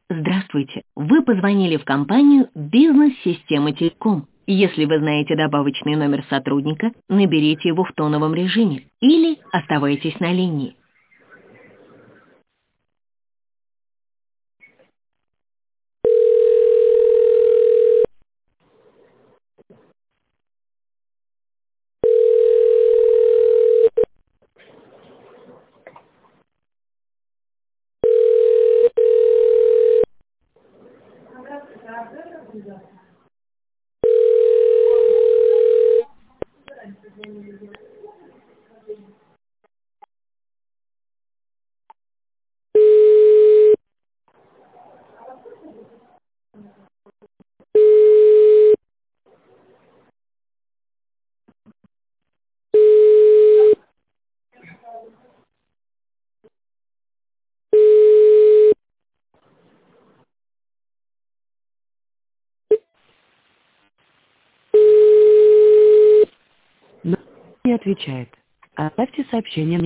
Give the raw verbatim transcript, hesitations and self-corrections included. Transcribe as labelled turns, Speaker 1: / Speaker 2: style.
Speaker 1: Здравствуйте. Вы позвонили в компанию «Бизнес-система Телеком». Если вы знаете добавочный номер сотрудника, наберите его в тоновом режиме или оставайтесь на линии.
Speaker 2: Но не отвечает. Оставьте сообщение.